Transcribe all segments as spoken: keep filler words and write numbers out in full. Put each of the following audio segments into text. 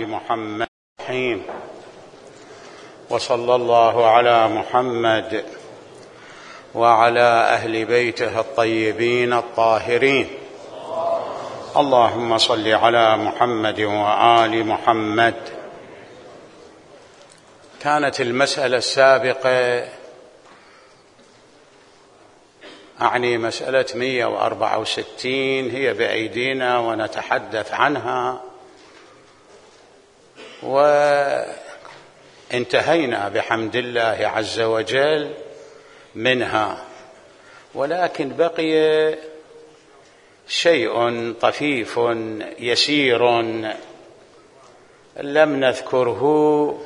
محمد وصلى الله على محمد وعلى أهل بيته الطيبين الطاهرين. اللهم صل على محمد وآل محمد. كانت المسألة السابقة أعني مسألة مئة وأربعة وستين هي بأيدينا ونتحدث عنها، وانتهينا بحمد الله عز وجل منها، ولكن بقي شيء طفيف يسير لم نذكره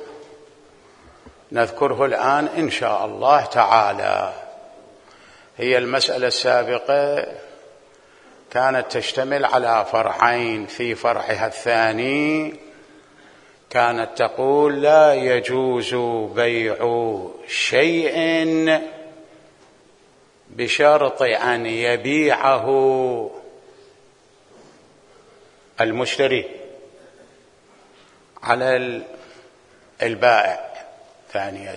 نذكره الآن إن شاء الله تعالى. هي المسألة السابقة كانت تشتمل على فرعين. في فرعها الثاني كانت تقول لا يجوز بيع شيء بشرط أن يبيعه المشتري على البائع ثانية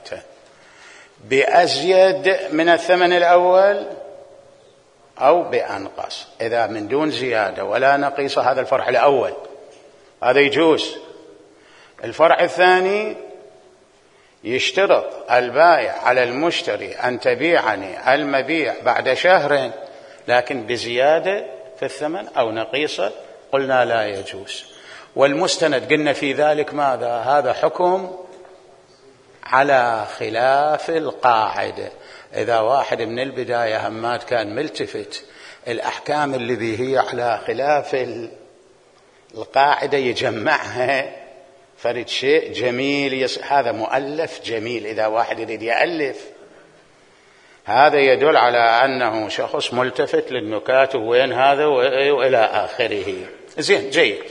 بأزيد من الثمن الأول أو بأنقص. إذا من دون زيادة ولا نقيص هذا الفرع الأول هذا يجوز. الفرع الثاني يشترط البائع على المشتري أن تبيعني المبيع بعد شهر لكن بزيادة في الثمن أو نقيصة، قلنا لا يجوز. والمستند قلنا في ذلك ماذا؟ هذا حكم على خلاف القاعدة. إذا واحد من البداية همات كان ملتفت الأحكام الذي هي على خلاف القاعدة يجمعها فرد شيء جميل يس... هذا مؤلف جميل. إذا واحد يريد يألف هذا يدل على أنه شخص ملتفت للنكات وين هذا وإلى آخره. زين جيد.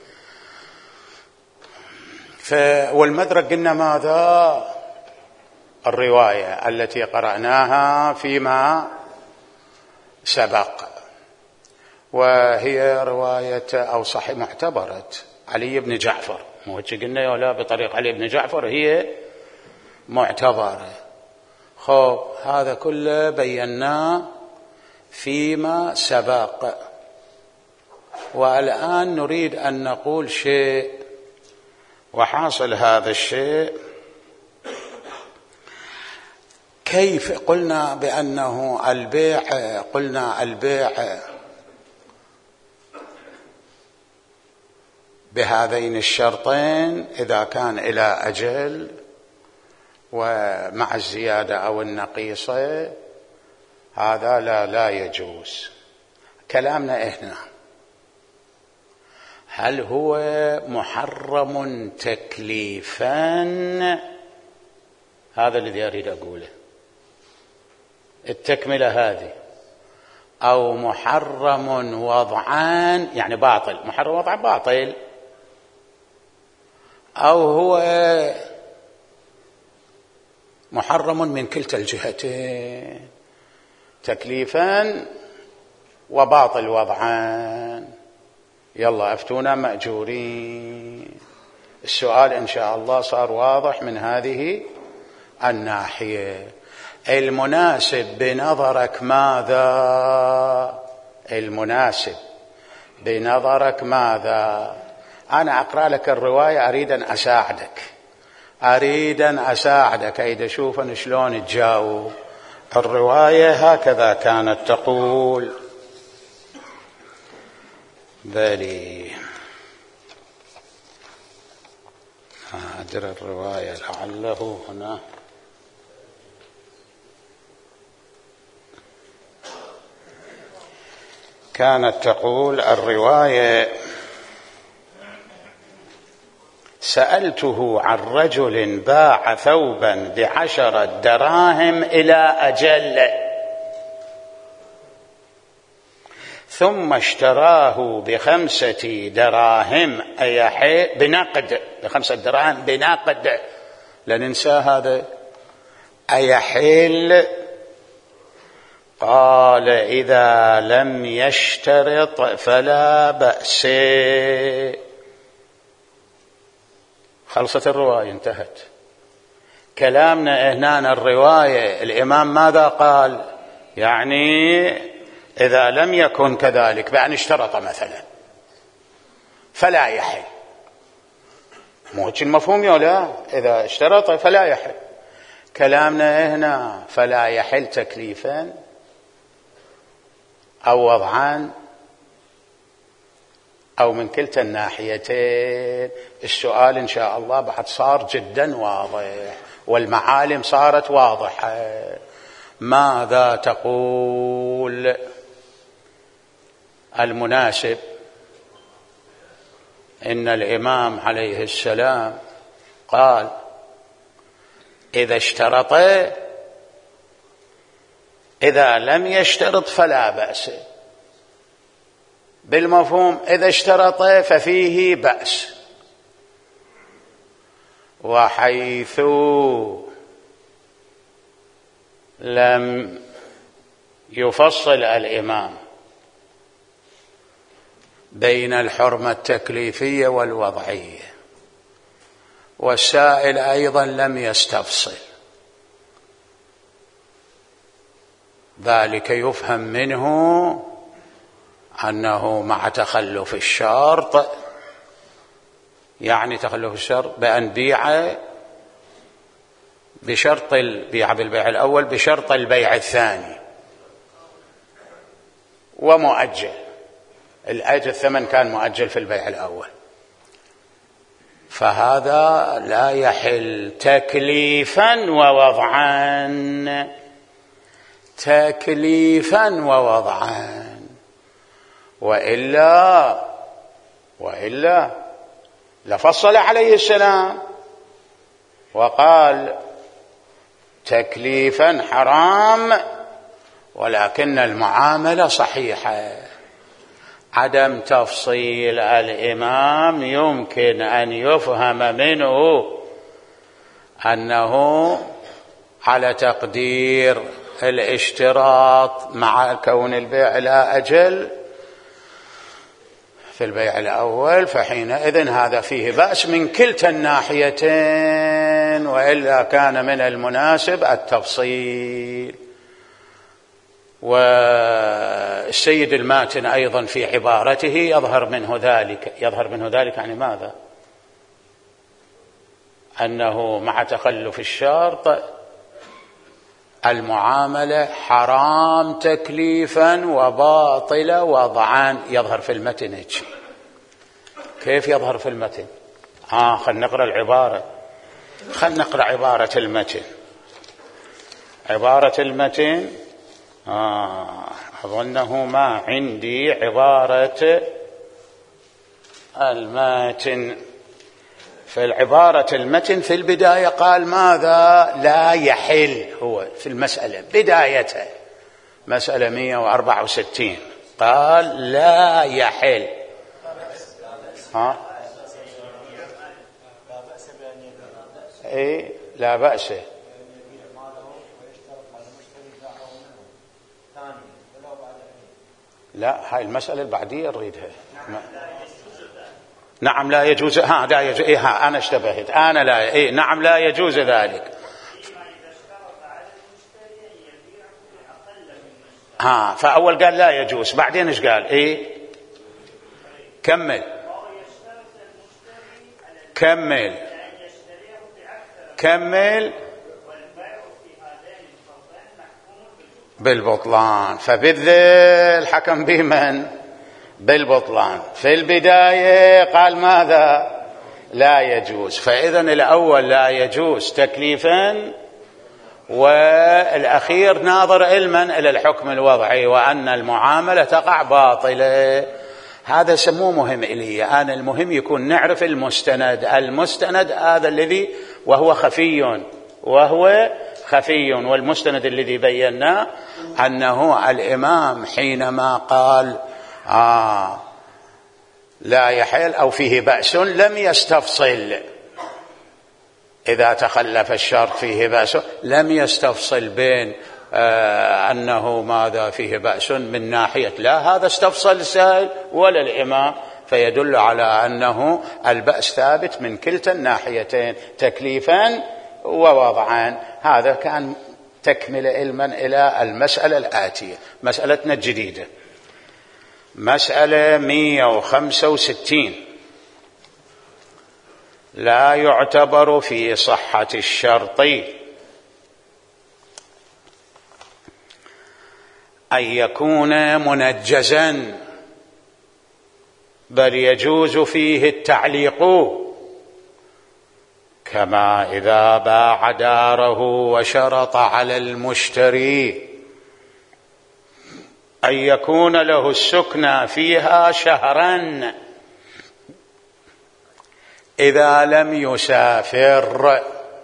ف... والمدرك قلنا ماذا؟ الرواية التي قرأناها فيما سبق، وهي رواية أو صحيح معتبرة علي بن جعفر. مو قلنا ولا بطريق علي بن جعفر هي معتبرة. خب هذا كله بيناه فيما سبق، والآن نريد أن نقول شيء، وحاصل هذا الشيء كيف قلنا بأنه البيع قلنا البيع بهذين الشرطين إذا كان إلى أجل ومع الزيادة أو النقيصة هذا لا لا يجوز. كلامنا إحنا هل هو محرم تكليفا؟ هذا الذي أريد أقوله، التكملة هذه، أو محرم وضعان يعني باطل. محرم وضعان باطل، أو هو محرم من كلتا الجهتين، تكليفان وباطل وضعان. يلا أفتونا مأجورين. السؤال إن شاء الله صار واضح من هذه الناحية. المناسب بنظرك ماذا؟ المناسب بنظرك ماذا؟ أنا أقرأ لك الرواية، أريد أن أساعدك أريد أن أساعدك أيد شوفا شلون تجاوب. الرواية هكذا كانت تقول. بلي أدري الرواية لعله هنا. كانت تقول الرواية: سألته عن رجل باع ثوبا بعشرة دراهم إلى أجل ثم اشتراه بخمسة دراهم أي بنقد بخمسة دراهم بنقد. لا ننسى هذا. أيحل؟ قال: إذا لم يشترط فلا بأس. خلصت الرواية انتهت. كلامنا هنا الرواية الإمام ماذا قال؟ يعني إذا لم يكن كذلك بأن اشترط مثلا فلا يحل. مو هيك المفهوم يا لا؟ إذا اشترط فلا يحل. كلامنا هنا فلا يحل تكليفا أو وضعان أو من كلتا الناحيتين. السؤال إن شاء الله بعد صار جدا واضح والمعالم صارت واضحة. ماذا تقول؟ المناسب إن الإمام عليه السلام قال إذا اشترط، إذا لم يشترط فلا بأس. بالمفهوم إذا اشترط ففيه بأس. وحيث لم يفصل الإمام بين الحرمة التكليفية والوضعية، والسائل أيضا لم يستفصل، ذلك يفهم منه أنه مع تخلف الشرط، يعني تخلف الشرط بأن بيع بشرط البيع بالبيع الأول بشرط البيع الثاني ومؤجل. الأجل الثمن كان مؤجل في البيع الأول، فهذا لا يحل تكليفا ووضعا، تكليفا ووضعا. وإلا وإلا لفصل عليه السلام وقال تكليفا حرام ولكن المعاملة صحيحة. عدم تفصيل الإمام يمكن أن يفهم منه أنه على تقدير الاشتراط مع كون البيع لا أجل في البيع الأول، فحينئذ هذا فيه بأس من كلتا الناحيتين، وإلا كان من المناسب التفصيل. والسيد الماتن أيضا في عبارته يظهر منه ذلك، يظهر منه ذلك يعني ماذا؟ أنه مع تخلف الشرط المعاملة حرام تكليفا وباطلة وضعان. يظهر في المتن هيك. كيف يظهر في المتن؟ آه خلنا نقرأ العبارة، خلنا نقرأ عبارة المتن. عبارة المتن آه أظنه ما عندي عبارة المتن. في العبارة المتن في البداية قال ماذا؟ لا يحل. هو في المسألة بدايتها مسألة مئة وأربعة وستين قال لا يحل. ها؟ إيه لا بأس. لا هاي المسألة البعدية نريدها. نعم لا يجوز. ها لا يجوز. إيه ها أنا اشتبهت. أنا لا إيه نعم لا يجوز ذلك. ها فأول قال لا يجوز، بعدين إيش قال؟ إيه كمل كمل كمل بالبطلان. فبذل الحكم بمن؟ بالبطلان. في البداية قال ماذا؟ لا يجوز. فإذا الأول لا يجوز تكليفا، والأخير ناظر علما إلى الحكم الوضعي وأن المعاملة تقع باطلة. هذا سموه مهم إلي أنا. المهم يكون نعرف المستند. المستند هذا الذي وهو خفي وهو خفي والمستند الذي بيناه أنه الإمام حينما قال آه لا يحل أو فيه بأس لم يستفصل. إذا تخلف الشرط فيه بأس لم يستفصل بين آه أنه ماذا فيه بأس من ناحية، لا هذا استفصل السائل ولا الإمام، فيدل على أنه البأس ثابت من كلتا الناحيتين تكليفا ووضعا. هذا كان تكمل علما إلى المسألة الآتية، مسألتنا الجديدة، مسألة مئة وخمسة وستين. لا يعتبر في صحة الشرط أن يكون منجزا، بل يجوز فيه التعليق، كما إذا باع داره وشرط على المشتري أن يكون له السكنى فيها شهرا إذا لم يسافر.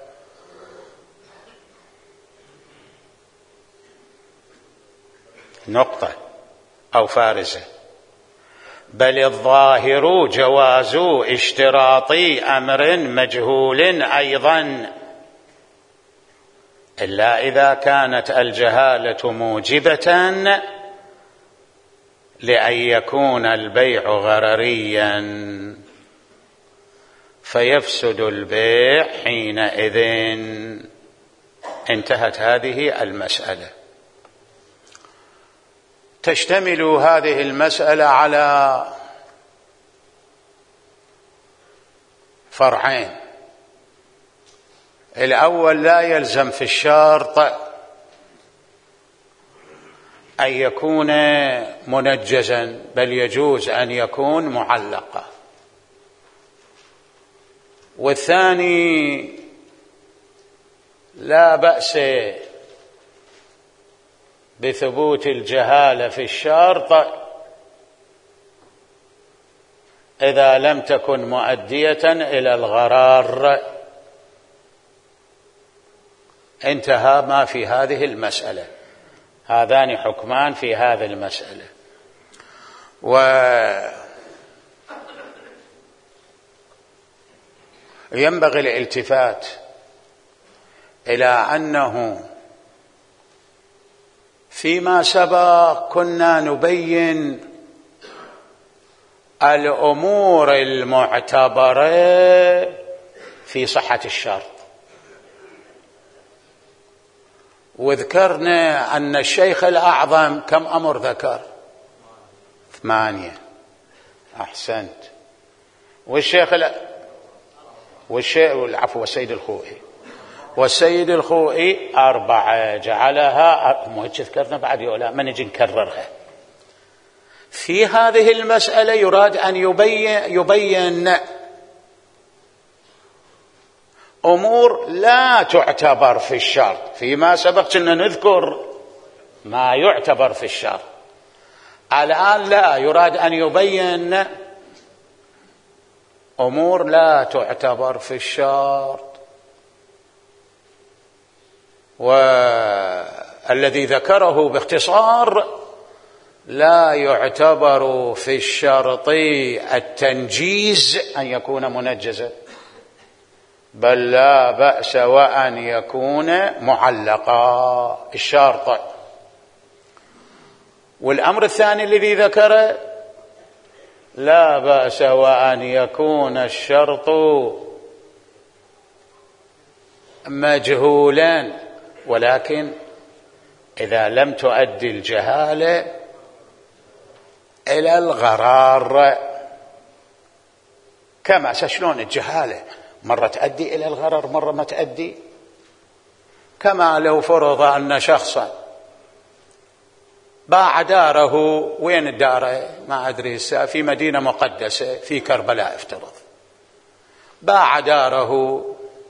نقطة أو فارزة. بل الظاهر جواز اشتراط أمر مجهول أيضا، إلا إذا كانت الجهالة موجبة لأن يكون البيع غرريا فيفسد البيع حينئذ. انتهت هذه المسألة. تشتمل هذه المسألة على فرعين. الأول، لا يلزم في الشرط أن يكون منجزا، بل يجوز أن يكون معلقا. والثاني، لا بأس بثبوت الجهالة في الشرط إذا لم تكن مؤدية إلى الغرار. انتهى ما في هذه المسألة. هذان حكمان في هذه المسألة. وينبغي الالتفات إلى أنه فيما سبق كنا نبين الأمور المعتبرة في صحة الشرط، وذكرنا أن الشيخ الأعظم كم أمر ذكر؟ ثمانية. أحسنت. والشيخ ال... والشيخ العفو والسيد الخوئي والسيد الخوئي أربعة، جعلها مو هيك ذكرنا بعد ولا ما نجي نكررها. في هذه المسألة يراد أن يبين, يبين أمور لا تعتبر في الشرط. فيما سبق كنا نذكر ما يعتبر في الشرط، الآن لا، يراد أن يبين أمور لا تعتبر في الشرط. والذي ذكره باختصار: لا يعتبر في الشرط التنجيز أن يكون منجزا، بل لا بأس وأن يكون معلقا الشرط. والأمر الثاني الذي ذكره: لا بأس وأن يكون الشرط مجهولا، ولكن إذا لم تؤدي الجهالة إلى الغرار. كما شلون الجهالة مرة تؤدي إلى الغرر مرة ما تؤدي. كما لو فرض أن شخصا باع داره، وين الدار؟ ما أدري، في مدينة مقدسة في كربلاء افترض، باع داره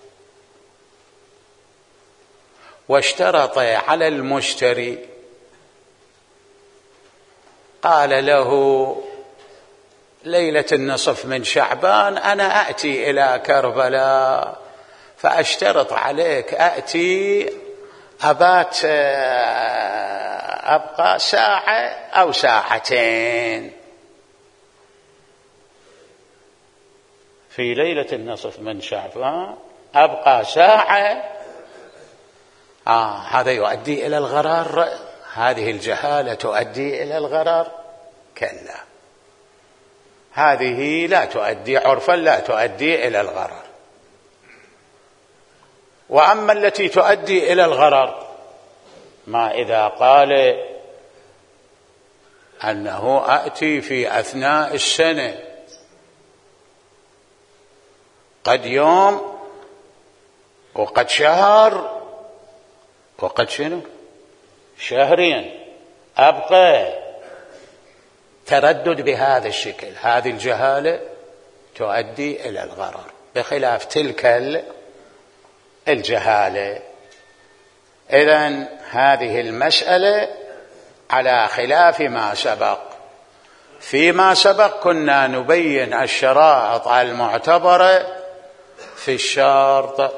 واشترط على المشتري، قال له: ليلة النصف من شعبان أنا أأتي إلى كربلاء، فأشترط عليك أأتي أبات أبقى ساعة أو ساعتين في ليلة النصف من شعبان، أبقى ساعة. آه هذا يؤدي إلى الغرر؟ هذه الجهالة تؤدي إلى الغرر؟ كلا. هذه لا تؤدي عرفا لا تؤدي إلى الغرر. وأما التي تؤدي إلى الغرر ما إذا قال أنه آتي في أثناء السنة قد يوم وقد شهر وقد شنو شهرين أبقى تردد بهذا الشكل، هذه الجهالة تؤدي إلى الغرر، بخلاف تلك الجهالة. إذن هذه المسألة على خلاف ما سبق. فيما سبق كنا نبين الشرائط المعتبرة في الشرط،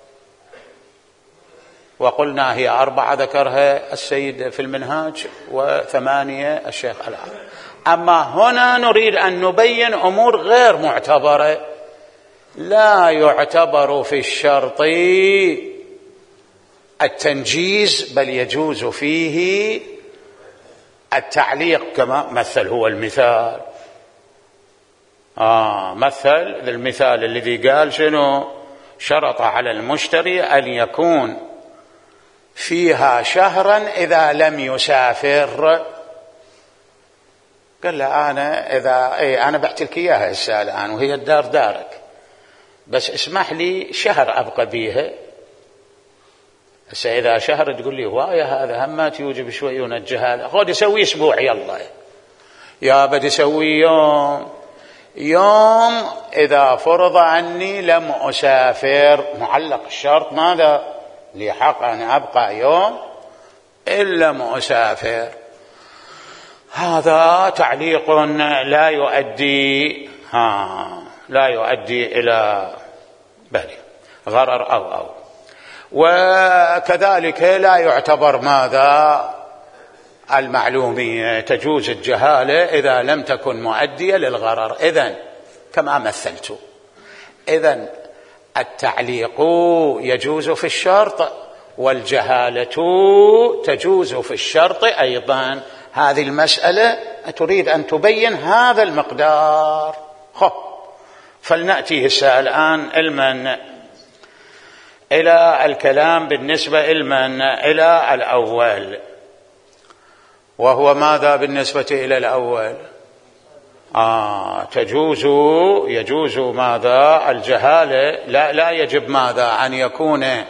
وقلنا هي أربعة ذكرها السيد في المنهاج وثمانية الشيخ الآن. أما هنا نريد أن نبين أمور غير معتبرة. لا يعتبر في الشرط التنجيز، بل يجوز فيه التعليق، كما مثل هو المثال. آه مثل المثال الذي قال شنو شرط على المشتري أن يكون فيها شهرا إذا لم يسافر. قال له أنا إذا إيه أنا بعت لك إياها هسه الآن وهي الدار دارك، بس اسمح لي شهر أبقى بيها. هسه إذا شهر تقول لي وايا هذا همات يوجب شوي ونجهال، خذ يسوي أسبوع يلا يا بدي يسوي يوم يوم إذا فرض عني لم أسافر، معلق الشرط ماذا لي حق أن أبقى يوم إلا لم أسافر. هذا تعليق لا يؤدي ها لا يؤدي إلى بلي غرر أو أو وكذلك لا يعتبر ماذا المعلومية، تجوز الجهالة إذا لم تكن مؤدية للغرر. إذن كما مثلت، إذن التعليق يجوز في الشرط والجهالة تجوز في الشرط أيضا. هذه المسألة تريد أن تبين هذا المقدار. خب فلنأتي هسه الآن علما إلى الكلام بالنسبة علما إلى الأول، وهو ماذا بالنسبة إلى الأول؟ آه تجوز يجوز ماذا الجهالة، لا لا يجب ماذا أن يكون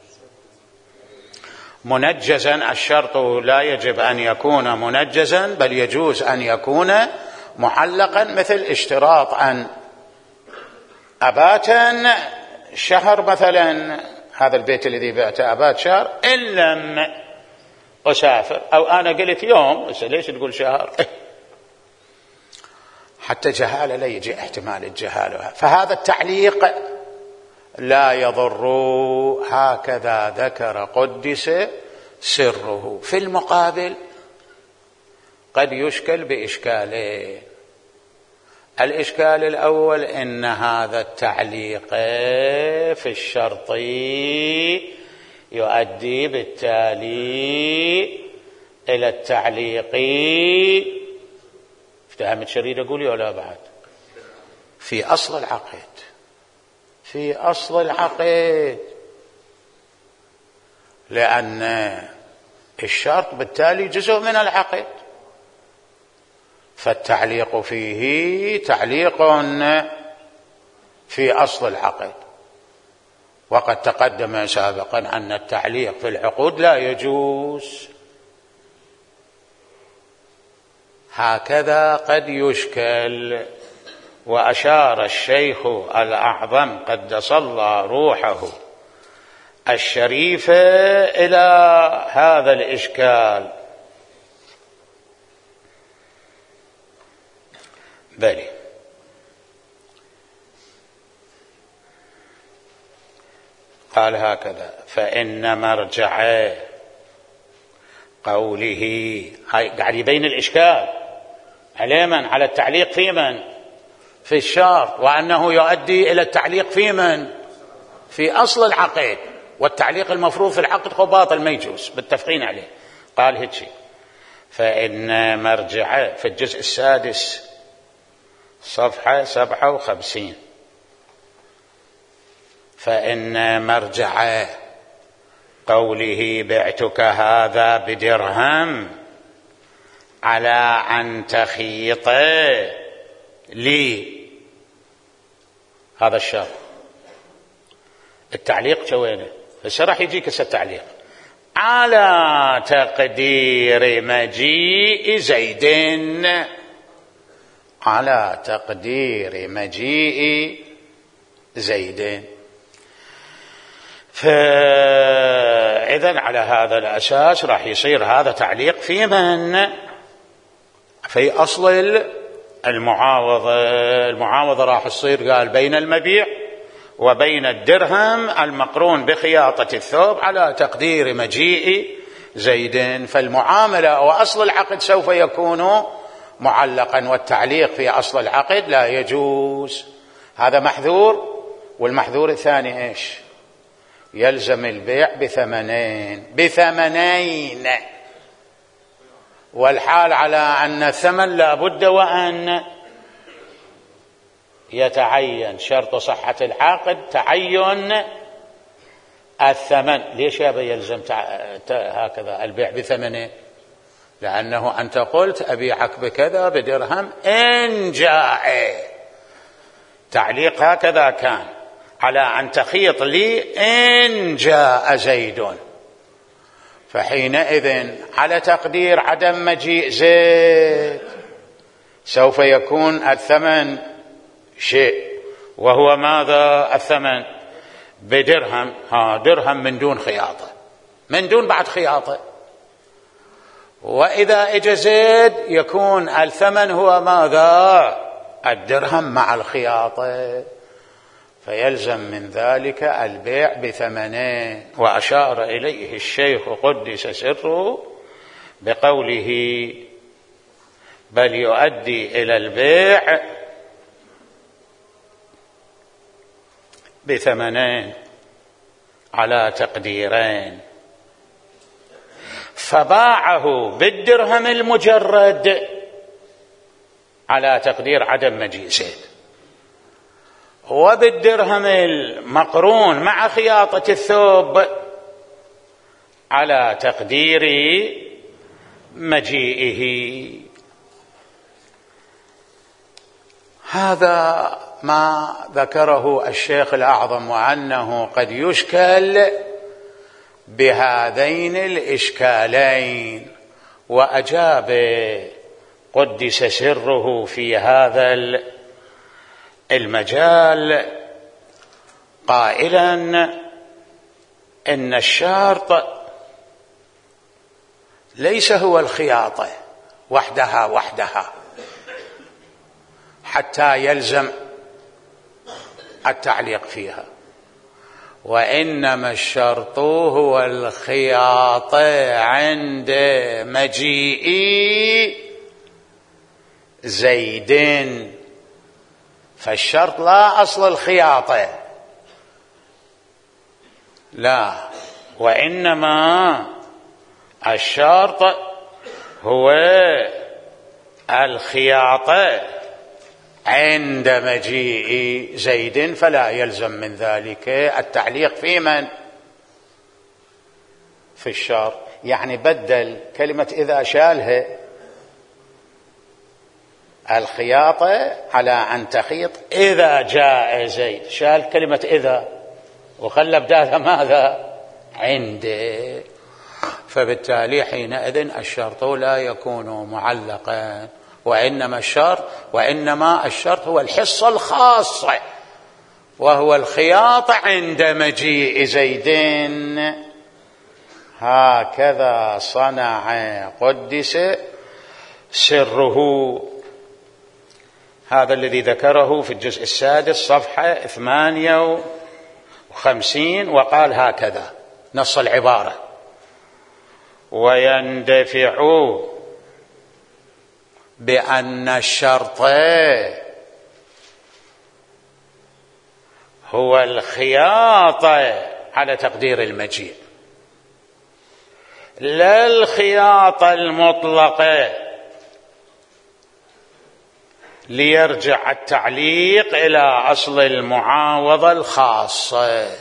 منجزا، الشرط لا يجب أن يكون منجزا بل يجوز أن يكون معلقا، مثل اشتراط أن أباتا شهر مثلا، هذا البيت الذي بعته أبات شهر إن لم أسافر، أو أنا قلت يوم ليش تقول شهر؟ حتى جهالة لا يجي احتمال الجهالة، فهذا التعليق لا يضر. هكذا ذكر قدس سره. في المقابل قد يشكل بإشكالين. الإشكال الأول إن هذا التعليق في الشرط يؤدي بالتالي إلى التعليق. افتهمت شريد أقول ولا بعد؟ في أصل العقد، في أصل العقد، لأن الشرط بالتالي جزء من العقد، فالتعليق فيه تعليق في أصل العقد. وقد تقدم سابقا أن التعليق في العقود لا يجوز. هكذا قد يشكل. وأشار الشيخ الأعظم قدس الله روحه الشريفة إلى هذا الإشكال. بلي قال هكذا: فإن مرجع قوله، هاي قاعد يبين الإشكال على من؟ على التعليق في من؟ في الشرط، وأنه يؤدي إلى التعليق في من؟ في أصل العقد، والتعليق المفروض في العقد هو باطل ما يجوز، متفقين عليه. قال هيك: فإن مرجع في الجزء السادس صفحة سبعة وخمسين. فإن مرجع قوله بعتك هذا بدرهم على أن تخيط لي، هذا الشرط. التعليق شوينه هسه راح يجيك هسه التعليق على تقدير مجيء زيد، على تقدير مجيء زيد. فإذن على هذا الأساس راح يصير هذا تعليق في من؟ في أصل المعاوضة. المعاوضة راح تصير قال بين المبيع وبين الدرهم المقرون بخياطة الثوب على تقدير مجيء زيد. فالمعاملة وأصل العقد سوف يكون معلقا، والتعليق في أصل العقد لا يجوز. هذا محذور. والمحذور الثاني إيش؟ يلزم البيع بثمنين، بثمنين، والحال على أن الثمن لا بد وأن يتعين. شرط صحة العقد تعين الثمن. ليش يا بي يلزم هكذا البيع بثمنين؟ لأنه أنت قلت أبيعك بكذا بدرهم إن جاء. تعليق هكذا كان على أن تخيط لي إن جاء زيد. فحينئذ على تقدير عدم مجيء زيد سوف يكون الثمن شيء، وهو ماذا الثمن؟ بدرهم. ها درهم من دون خياطة، من دون بعد خياطة. وإذا اجى زيد يكون الثمن هو ماذا؟ الدرهم مع الخياطة. فيلزم من ذلك البيع بثمنين. وأشار إليه الشيخ قدس سره بقوله بل يؤدي إلى البيع بثمنين على تقديرين. فباعه بالدرهم المجرد على تقدير عدم مجيء زيد، وبالدرهم المقرون مع خياطة الثوب على تقدير مجيئه. هذا ما ذكره الشيخ الأعظم، وأنه قد يشكل بهذين الإشكالين. وأجاب قدس سره في هذا المجال قائلا إن الشرط ليس هو الخياطة وحدها وحدها حتى يلزم التعليق فيها، وإنما الشرط هو الخياطة عند مجيء زيد. فالشرط لا أصل الخياطة، لا، وإنما الشرط هو الخياطة عند مجيء زيد. فلا يلزم من ذلك التعليق في من؟ في الشرط. يعني بدل كلمة إذا شالها الخياطة على أن تخيط إذا جاء زيد، شال كلمة إذا وخلى بدالها ماذا؟ عنده. فبالتالي حينئذ الشرط لا يكون معلقا، وإنما الشرط وإنما الشرط هو الحصة الخاصة، وهو الخياطة عند مجيء زيد. هكذا صنع قدس سره. هذا الذي ذكره في الجزء السادس صفحة ثمانية وخمسين، وقال هكذا نص العبارة: ويندفع بأن الشرط هو الخياطة على تقدير المجيء، لا الخياطة المطلقة، ليرجع التعليق إلى أصل المعاوضة الخاصة.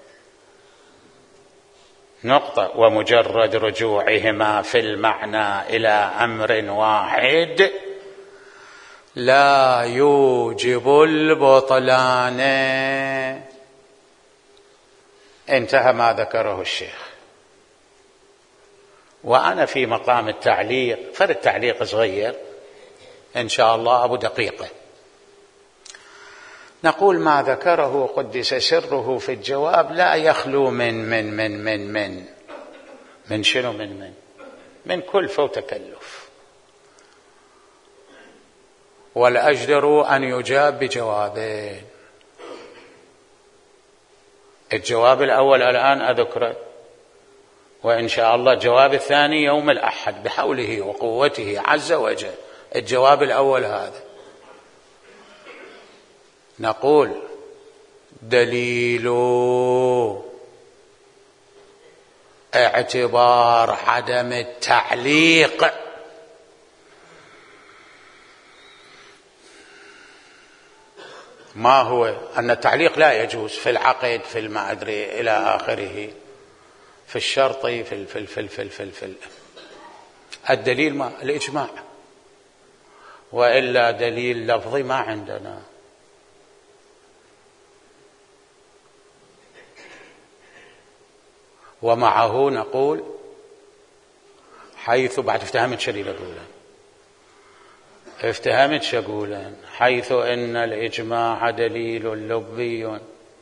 نقطة. ومجرد رجوعهما في المعنى إلى أمر واحد لا يوجب البطلان. انتهى ما ذكره الشيخ. وأنا في مقام التعليق، فرد تعليق صغير إن شاء الله أبو دقيقة، نقول ما ذكره قدس سره في الجواب لا يخلو من من من من من من شنو من من من كلفة وتكلف، والأجدر أن يجاب بجوابين. الجواب الأول الآن أذكره، وإن شاء الله الجواب الثاني يوم الأحد بحوله وقوته عز وجل. الجواب الأول هذا، نقول دليل اعتبار عدم التعليق ما هو؟ أن التعليق لا يجوز في العقد، في ما أدري إلى آخره، في الشرط، في ال في ال في ال في ال في, ال في ال الدليل ما الإجماع، وإلا دليل لفظي ما عندنا. ومعه نقول حيث بعد افتهمت شديد أقولا افتهمت شقولا حيث إن الإجماع دليل لبي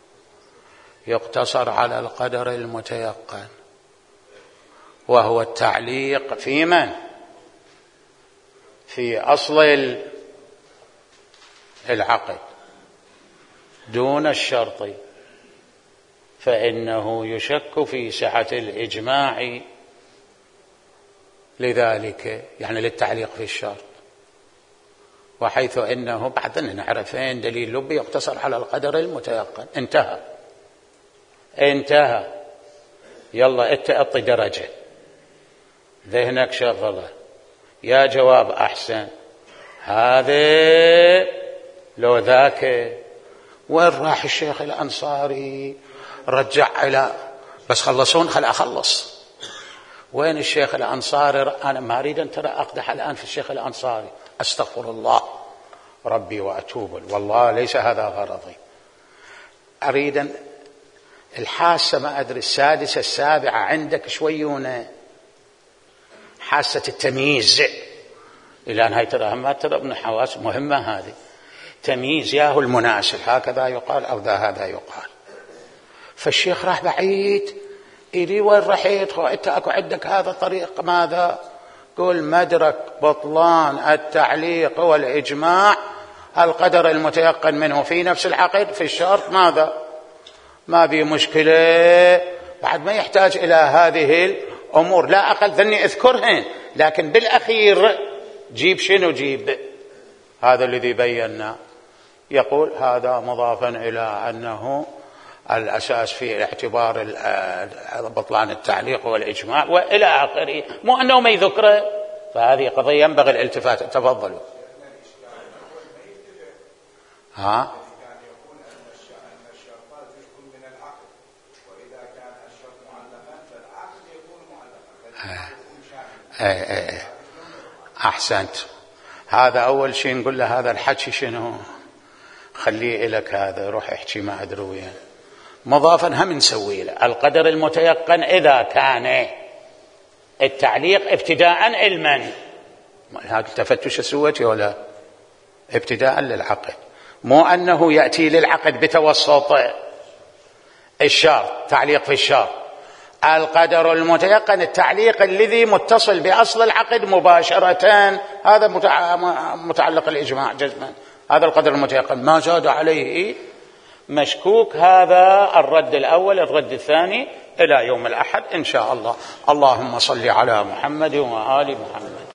يقتصر على القدر المتيقن، وهو التعليق في من؟ في أصل العقد دون الشرط، فإنه يشك في سعة الإجماع لذلك، يعني للتعليق في الشرط. وحيث إنه بعدنا نعرفين دليل لبي يقتصر على القدر المتيقن. انتهى انتهى يلا اتأطي درجة، ذهنك شغله، يا جواب أحسن هذا لو ذاك. وين راح الشيخ الأنصاري؟ رجع إلى بس خلصون خل أخلص. وين الشيخ الأنصاري؟ أنا ما أريد أن ترى أقدح الآن في الشيخ الأنصاري، أستغفر الله ربي وأتوب، والله ليس هذا غرضي. أريد الحاسة ما أدري السادسة السابعة عندك شويونة، حاسة التمييز إلى نهاية ترى ما ترى ابن حواس مهمة هذه، تمييز ياهو المناسب هكذا يقال أو ذا هذا يقال. فالشيخ راح بعيد إلي وين رحيت؟ أنت أكو عندك هذا طريق ماذا؟ قل مدرك بطلان التعليق والإجماع القدر المتيقن منه في نفس العقد في الشرط ماذا؟ ما بي مشكلة، بعد ما يحتاج إلى هذه الأمور، لا أقل ذني أذكرهن، لكن بالأخير جيب شنو جيب؟ هذا الذي بينا. يقول هذا مضافا إلى أنه الأساس في اعتبار بطلان التعليق والإجماع وإلى آخره، مو أنه ما يذكره، فهذه قضية ينبغي الالتفات. تفضلوا. ها أحسنت. هذا أول شيء نقول له هذا الحكي شنو؟ خليه إلك، هذا روح احكي ما أدري وين. مضافا هم نسوي له القدر المتيقن إذا كان التعليق ابتداء علما. هذا التفتش سويته ولا ابتداء للعقد، مو أنه يأتي للعقد بتوسط الشرط، تعليق في الشرط. القدر المتيقن التعليق الذي متصل بأصل العقد مباشرة، هذا متعلق الإجماع جزما، هذا القدر المتيقن ما زاد عليه مشكوك. هذا الرد الأول. الرد الثاني إلى يوم الأحد إن شاء الله. اللهم صل على محمد وآل محمد.